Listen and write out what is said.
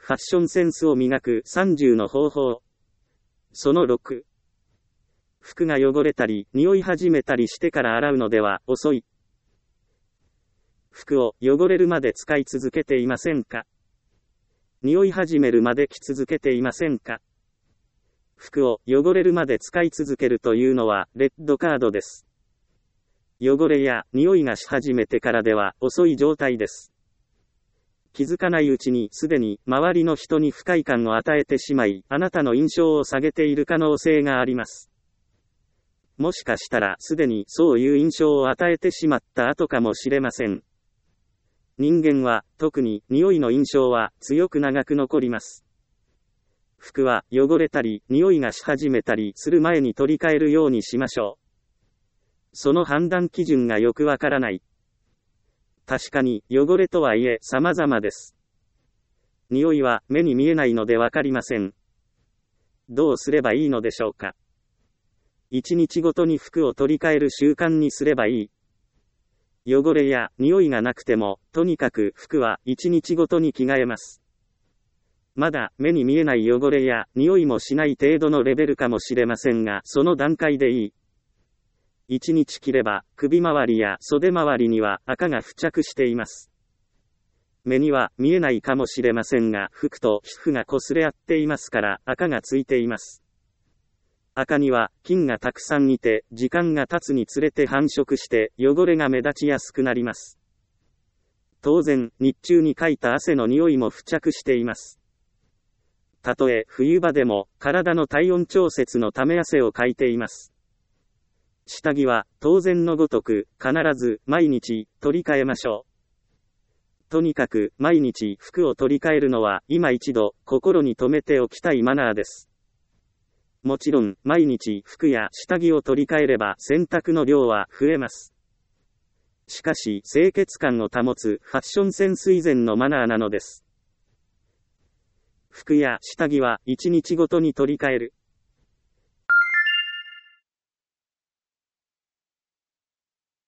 ファッションセンスを磨く30の方法。その6。服が汚れたり、匂い始めたりしてから洗うのでは遅い。服を汚れるまで使い続けていませんか？匂い始めるまで着続けていませんか？服を汚れるまで使い続けるというのはレッドカードです。汚れや匂いがし始めてからでは遅い状態です。気づかないうちにすでに周りの人に不快感を与えてしまい、あなたの印象を下げている可能性があります。もしかしたらすでにそういう印象を与えてしまった後かもしれません。人間は、特に匂いの印象は強く長く残ります。服は汚れたり、匂いがし始めたりする前に取り替えるようにしましょう。その判断基準がよくわからない。確かに汚れとはいえ様々です。匂いは目に見えないのでわかりません。どうすればいいのでしょうか。1日ごとに服を取り替える習慣にすればいい。汚れや匂いがなくても、とにかく服は1日ごとに着替えます。まだ目に見えない汚れや匂いもしない程度のレベルかもしれませんが、その段階でいい。1日着れば、首周りや袖周りには赤が付着しています。目には見えないかもしれませんが、服と皮膚が擦れ合っていますから赤がついています。赤には菌がたくさんいて、時間が経つにつれて繁殖して汚れが目立ちやすくなります。当然、日中にかいた汗の匂いも付着しています。たとえ冬場でも、体の体温調節のため汗をかいています。下着は、当然のごとく、必ず、毎日、取り替えましょう。とにかく、毎日、服を取り替えるのは、今一度、心に留めておきたいマナーです。もちろん、毎日、服や下着を取り替えれば、洗濯の量は増えます。しかし、清潔感を保つ、ファッションセンス以前のマナーなのです。服や下着は、1日ごとに取り替える。